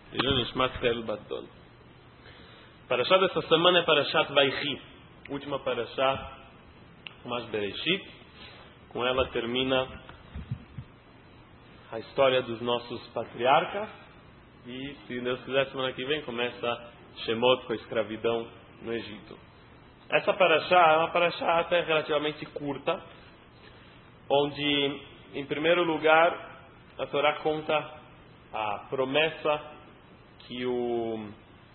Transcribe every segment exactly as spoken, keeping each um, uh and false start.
Parashá dessa semana é Parashat Vaichi, última Parashá, mais Bereshit. Com ela termina a história dos nossos patriarcas e, se Deus quiser, semana que vem começa Shemot com a escravidão no Egito. Essa Parashá é uma Parashá até relativamente curta, onde, em primeiro lugar, a Torá conta a promessa que o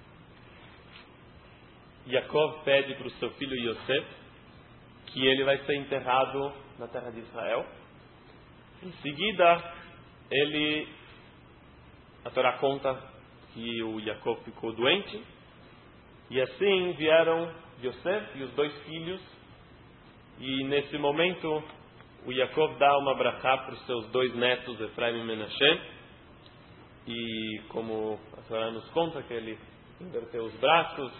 Yaakov pede para o seu filho Yosef, que ele vai ser enterrado na terra de Israel. Em seguida, ele, a Torá conta que o Yaakov ficou doente, e assim vieram Yosef e os dois filhos, e nesse momento o Yaakov dá uma brachá para os seus dois netos, Efraim e Menashe, e como a Torá nos conta que ele inverteu os braços,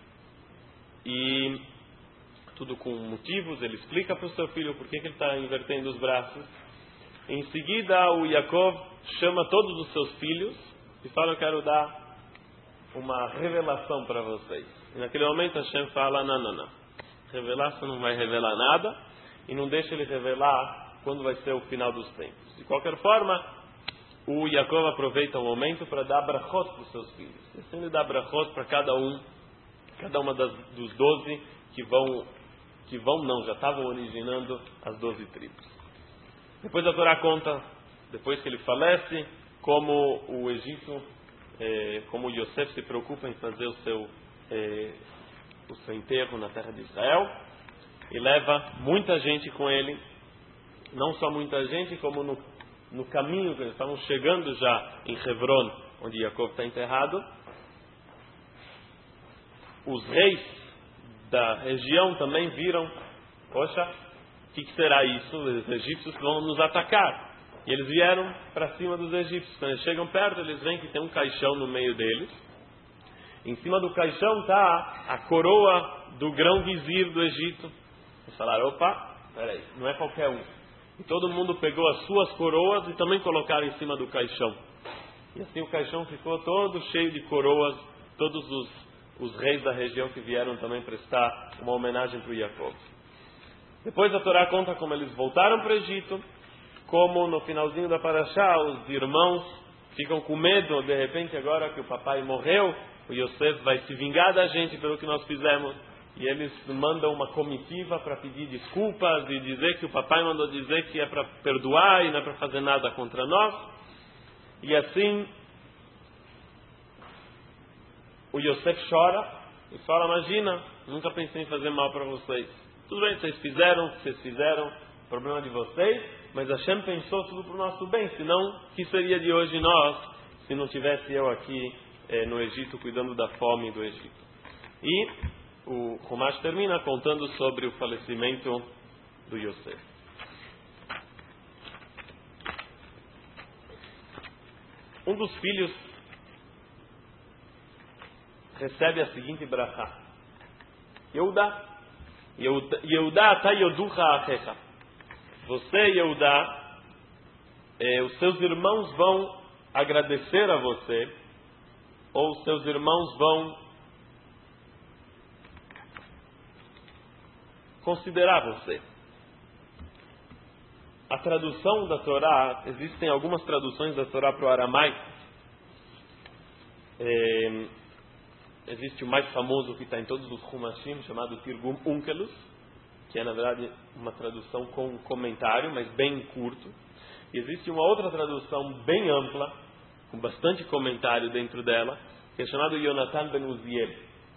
e tudo com motivos, ele explica para o seu filho por que ele está invertendo os braços. Em seguida, o Yaakov chama todos os seus filhos e fala: eu quero dar uma revelação para vocês. E naquele momento Hashem fala: não, não, não, revelar você não vai revelar nada, e não deixa ele revelar quando vai ser o final dos tempos. De qualquer forma, o Yaakov aproveita o momento para dar brachot para os seus filhos. E assim ele dá brachot para cada um, cada uma das, dos doze que vão, que vão não, já estavam originando as doze tribos. Depois a Torá conta, depois que ele falece, como o Egito, eh, como o Yosef se preocupa em fazer o seu, eh, o seu enterro na terra de Israel, e leva muita gente com ele, não só muita gente, como no, no caminho, que eles estavam chegando já em Hebron, onde Yaakov está enterrado, os reis da região também viram: poxa, o que, que será isso? Os egípcios vão nos atacar. E eles vieram para cima dos egípcios. Quando eles chegam perto, eles veem que tem um caixão no meio deles. Em cima do caixão está a coroa do grão-vizir do Egito. Eles falaram: opa, peraí, não é qualquer um. E todo mundo pegou as suas coroas e também colocaram em cima do caixão. E assim o caixão ficou todo cheio de coroas, todos os os reis da região que vieram também prestar uma homenagem para o Yaakov. Depois a Torá conta como eles voltaram para o Egito, como no finalzinho da Parashá os irmãos ficam com medo, de repente agora que o papai morreu, o Yosef vai se vingar da gente pelo que nós fizemos, e eles mandam uma comitiva para pedir desculpas e dizer que o papai mandou dizer que é para perdoar e não é para fazer nada contra nós. E assim o Yosef chora e fala: imagina, nunca pensei em fazer mal para vocês. Tudo bem, vocês fizeram o que vocês fizeram, problema de vocês, mas Hashem pensou tudo para o nosso bem, senão o que seria de hoje nós, se não tivesse eu aqui eh, no Egito cuidando da fome do Egito. E o Humash termina contando sobre o falecimento do Yosef. Um dos filhos recebe a seguinte brachá: Yehuda, Yehuda ata yoducha achecha. Você, Yehuda, eh, os seus irmãos vão agradecer a você, ou os seus irmãos vão considerar você. A tradução da Torá, existem algumas traduções da Torá para o aramaico. Eh, Existe o mais famoso que está em todos os Humashim, chamado Tirgum Unkelus, que é na verdade uma tradução com comentário, mas bem curto. E existe uma outra tradução bem ampla, com bastante comentário dentro dela, que é chamado Yonatan ben Uziel.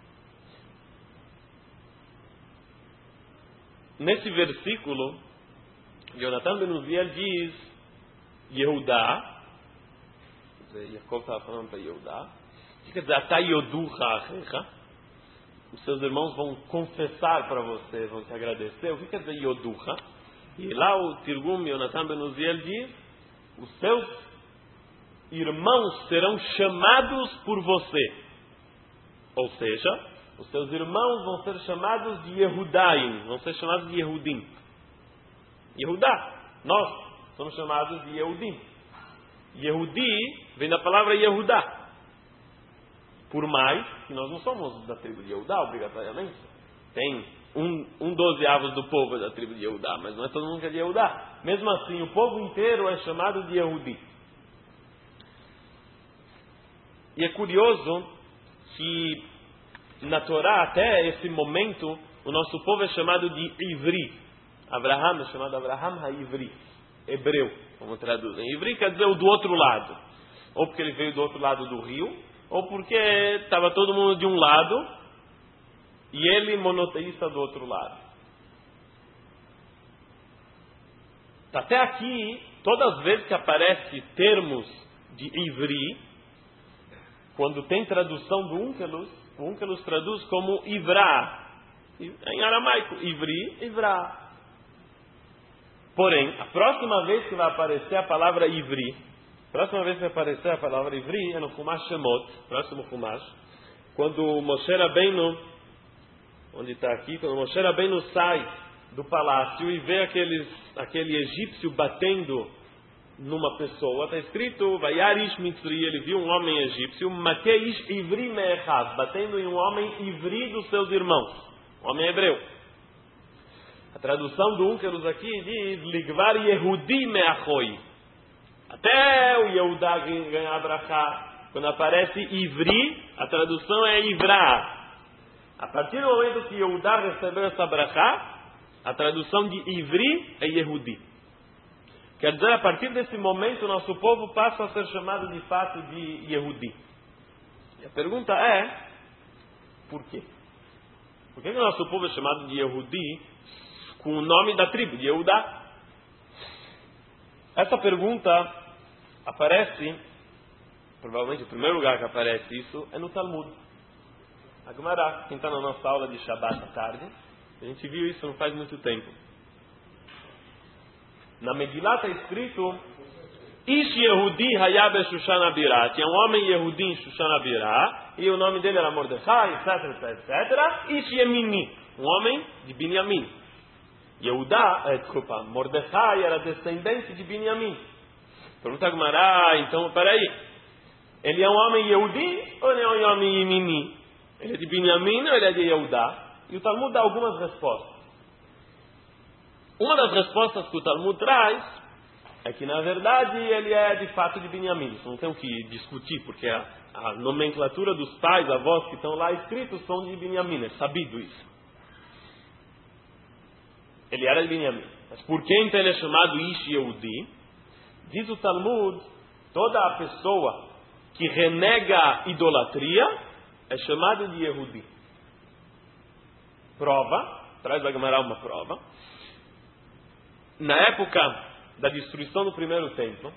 Nesse versículo, Yonatan ben Uziel diz: Yehudá, Yaakov estava falando para Yehudá, quer dizer, os seus irmãos vão confessar para você, vão te agradecer. O que quer dizer Yoducha? E lá o Tirgum Yonatan ben Uziel diz: os seus irmãos serão chamados por você. Ou seja, os seus irmãos vão ser chamados de Yehudaim, vão ser chamados de Yehudim. Yehudá, nós somos chamados de Yehudim. Yehudi vem da palavra Yehudá. Por mais que nós não somos da tribo de Yehudá, obrigatoriamente. Tem um, um dozeavos do povo da tribo de Yehudá, mas não é todo mundo que é de Yehudá. Mesmo assim, o povo inteiro é chamado de Yehudi. E é curioso que na Torá, até esse momento, o nosso povo é chamado de Ivri. Abraham é chamado Abraham ha-Ivri, hebreu, como traduzem. Ivri quer dizer o do outro lado. Ou porque ele veio do outro lado do rio, ou porque estava todo mundo de um lado e ele monoteísta do outro lado. Até aqui, todas as vezes que aparece termos de Ivri, quando tem tradução do Onkelos, o Onkelos traduz como Ivrá. Em aramaico, Ivri, Ivrá. Porém, a próxima vez que vai aparecer a palavra Ivri, a próxima vez que vai aparecer a palavra Ivri é no Chumash Shemot, próximo Chumash, quando Moshe Rabbeinu, onde está aqui, quando Moshe Rabbeinu sai do palácio e vê aqueles, aquele egípcio batendo numa pessoa, está escrito, Vayarish Mitzri, ele viu um homem egípcio, Makeish Ivri Me'echav, batendo em um homem ivri dos seus irmãos, um homem hebreu. A tradução do Onkelos aqui diz, Ligvar Yehudi Me'achoi, até o Yehudá ganhar brachá. Quando aparece Ivri, a tradução é Ivrá. A partir do momento que Yehudá recebeu essa brachá, a tradução de Ivri é Yehudi. Quer dizer, a partir desse momento, o nosso povo passa a ser chamado de fato de Yehudi. E a pergunta é, por quê? Por que o nosso povo é chamado de Yehudi com o nome da tribo, de Yehudá? Essa pergunta aparece, provavelmente o primeiro lugar que aparece isso é no Talmud. A Gemara, quem está na nossa aula de Shabbat à tarde, a gente viu isso não faz muito tempo. Na Megilá está escrito Ish Yehudi Hayab Shushan Abirá. Tinha um homem Yehudi em Shushan Abirá e o nome dele era Mordechai, etc, etc, etcétera. Ish Yemini, um homem de Binyamin. Yehudá, eh, desculpa, Mordechai era descendente de Binyamin. Pergunta a Gemara, então, peraí, ele é um homem Yehudi ou ele é um homem Yemini? Ele é de Binyamin ou ele é de Yehudá? E o Talmud dá algumas respostas. Uma das respostas que o Talmud traz é que, na verdade, ele é de fato de Binyamin. Isso não tem o que discutir, porque a, a nomenclatura dos pais, avós que estão lá escritos são de Binyamin. É sabido isso. Ele era de Binyamin. Mas por que então ele é chamado Ish Yehudi? Diz o Talmud, toda a pessoa que renega a idolatria é chamada de Yehudi. Prova, traz a Gemara uma prova. Na época da destruição do primeiro templo,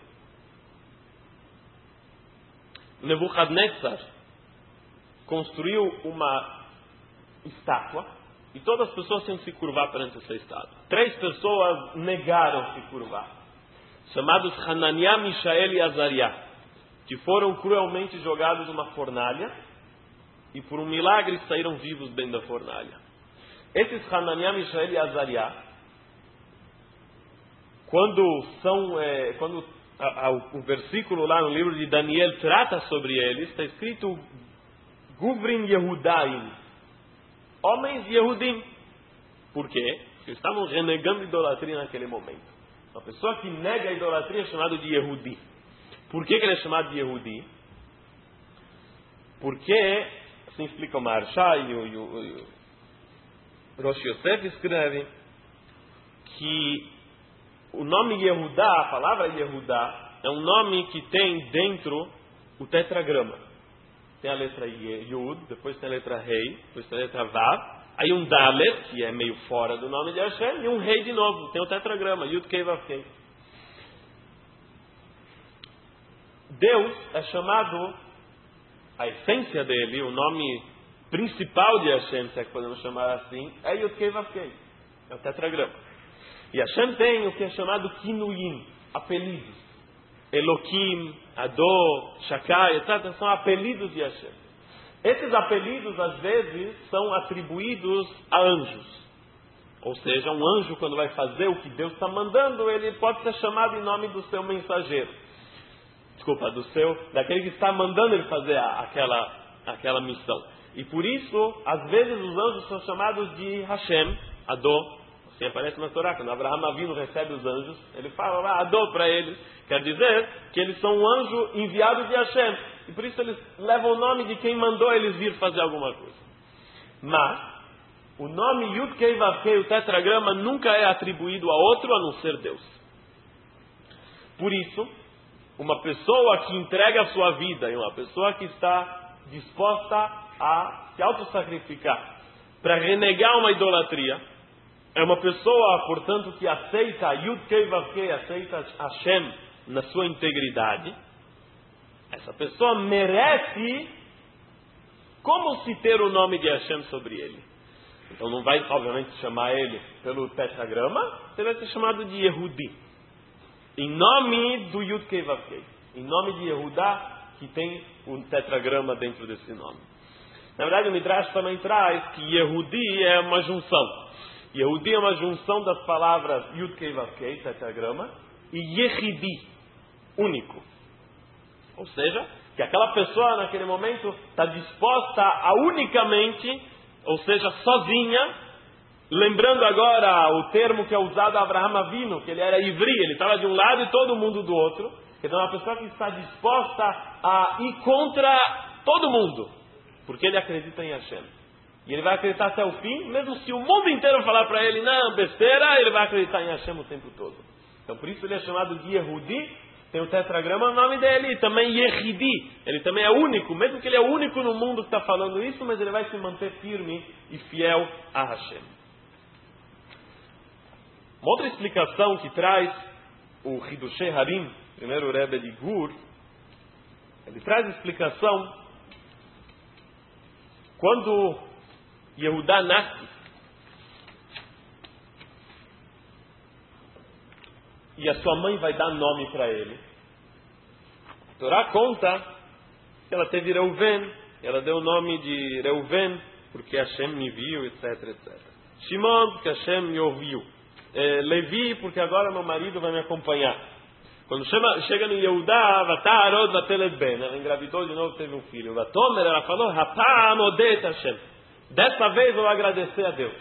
Nebuchadnezzar construiu uma estátua e todas as pessoas tinham que se curvar perante essa estátua. Três pessoas negaram se curvar, chamados Hananiah, Mishael e Azariah, que foram cruelmente jogados numa fornalha e por um milagre saíram vivos dentro da fornalha. Esses Hananiah, Mishael e Azariah, Quando são, é, quando a, a, o versículo lá no livro de Daniel trata sobre eles, está escrito Guvrin Yehudaim, homens Yehudim. Por quê? Porque estavam renegando idolatria naquele momento. Uma pessoa que nega a idolatria é chamado de Yehudi. Por que, que ele é chamado de Yehudi? Porque, assim explica o Maharsha e o, e o, e o Rosh Yosef escreve que o nome Yehudá, a palavra Yehudá, é um nome que tem dentro o tetragrama. Tem a letra Yud, depois tem a letra Rei, depois tem a letra Vav, aí um Dalet, que é meio fora do nome de Hashem, e um Rei de novo, tem o tetragrama, Yud Kei Vav Kei. Deus é chamado, a essência dele, o nome principal de Hashem, se é que podemos chamar assim, é Yud Kei Vav Kei, é o tetragrama. E Hashem tem o que é chamado Kinuim, apelidos. Eloquim, Ador, Shakai, etcétera. São apelidos de Hashem. Esses apelidos, às vezes, são atribuídos a anjos. Ou seja, um anjo, quando vai fazer o que Deus está mandando, ele pode ser chamado em nome do seu mensageiro. Desculpa, do seu, daquele que está mandando ele fazer aquela, aquela missão. E por isso, às vezes os anjos são chamados de Hashem, Adô. Assim aparece na Torá, quando Abraham Avinu recebe os anjos, ele fala lá, Adô para eles. Quer dizer que eles são um anjo enviado de Hashem. E por isso eles levam o nome de quem mandou eles vir fazer alguma coisa. Mas, o nome Yud Kei Vav Kei, o tetragrama, nunca é atribuído a outro a não ser Deus. Por isso, uma pessoa que entrega a sua vida e uma pessoa que está disposta a se autossacrificar para renegar uma idolatria, é uma pessoa, portanto, que aceita Yud Kei Vav Kei, aceita Hashem na sua integridade. Essa pessoa merece como se ter o nome de Hashem sobre ele. Então não vai, obviamente, chamar ele pelo tetragrama, ele vai ser chamado de Yehudi. Em nome do Yud Kei Vav Kei. Em nome de Yehudá, que tem um tetragrama dentro desse nome. Na verdade, o Midrash também traz que Yehudi é uma junção. Yehudi é uma junção das palavras Yud Kei Vav Kei, tetragrama, e Yehidi, único. Ou seja, que aquela pessoa naquele momento está disposta a unicamente, ou seja, sozinha, lembrando agora o termo que é usado a Abraham Avinu, que ele era ivri, ele estava de um lado e todo mundo do outro. Então é uma pessoa que está disposta a ir contra todo mundo, porque ele acredita em Hashem. E ele vai acreditar até o fim, mesmo se o mundo inteiro falar para ele, não, besteira, ele vai acreditar em Hashem o tempo todo. Então por isso ele é chamado de Yehudi, tem o tetragrama, o nome dele, e também Yehidi, ele também é único, mesmo que ele é o único no mundo que está falando isso, mas ele vai se manter firme e fiel a Hashem. Uma outra explicação que traz o Hidushei Harim, primeiro o Rebbe de Gur, ele traz a explicação quando Yehudá nasce e a sua mãe vai dar nome para ele. A Torá conta que ela teve Reuven, ela deu o nome de Reuven porque Hashem me viu, etc, etcétera. Shimon porque Hashem me ouviu. É, Levi porque agora meu marido vai me acompanhar. Quando chama, chega no Yehudá, Vatarod Vatelet Ben, ela engravidou de novo, teve um filho. Vatomer, ela falou, Hapam Odet Hashem. Dessa vez eu vou agradecer a Deus.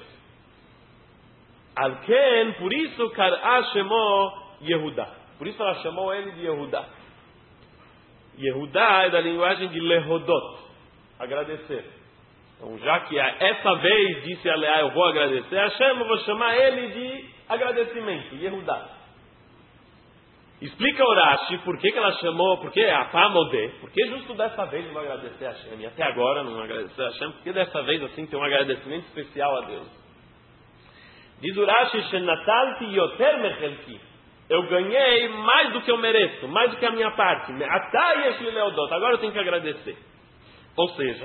Alken, por isso, Kar'a Shemo Yehudá. Por isso ela chamou ele de Yehudá. Yehudá é da linguagem de Lehodot, agradecer. Então, já que essa vez disse a Leá, eu vou agradecer a Hashem, eu vou chamar ele de agradecimento, Yehudá. Explica o Rashi por que, que ela chamou, por que a Pamodé, por que justo dessa vez não agradecer a Hashem, e até agora não agradecer a Hashem, porque dessa vez assim tem um agradecimento especial a Deus. Diz o Rashi, Shenatalti yoter mechelki, eu ganhei mais do que eu mereço, mais do que a minha parte, agora eu tenho que agradecer. Ou seja,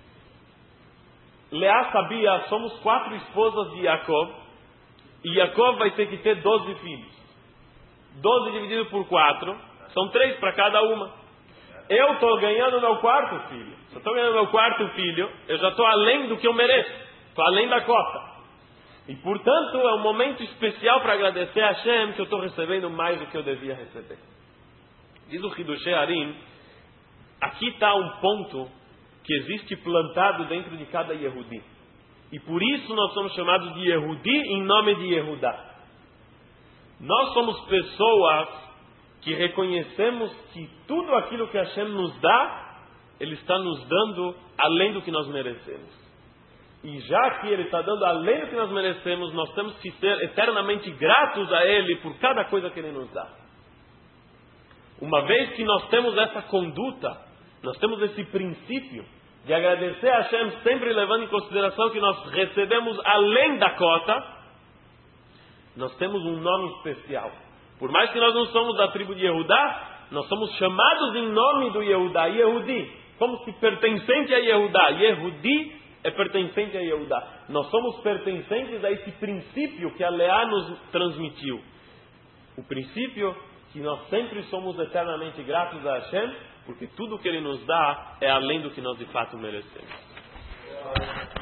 Leá sabia, somos quatro esposas de Yaakov, e Yaakov vai ter que ter doze filhos. doze dividido por quatro, são três para cada uma. Eu estou ganhando meu quarto filho. Se eu estou ganhando meu quarto filho, eu já estou além do que eu mereço. Estou além da cota. E portanto é um momento especial para agradecer a Hashem que eu estou recebendo mais do que eu devia receber. Diz o Hidushei Harim, aqui está um ponto que existe plantado dentro de cada Yehudi. E por isso nós somos chamados de Yehudi em nome de Yehudá. Nós somos pessoas que reconhecemos que tudo aquilo que Hashem nos dá, Ele está nos dando além do que nós merecemos. E já que Ele está dando além do que nós merecemos, nós temos que ser eternamente gratos a Ele por cada coisa que Ele nos dá. Uma vez que nós temos essa conduta, nós temos esse princípio de agradecer a Hashem sempre levando em consideração que nós recebemos além da cota, nós temos um nome especial. Por mais que nós não somos da tribo de Yehudá, nós somos chamados em nome do Yehudá, Yehudi, como se pertencente a Yehudá. Yehudi é pertencente a Yehudá. Nós somos pertencentes a esse princípio que a Leá nos transmitiu. O princípio que nós sempre somos eternamente gratos a Hashem, porque tudo que Ele nos dá é além do que nós de fato merecemos.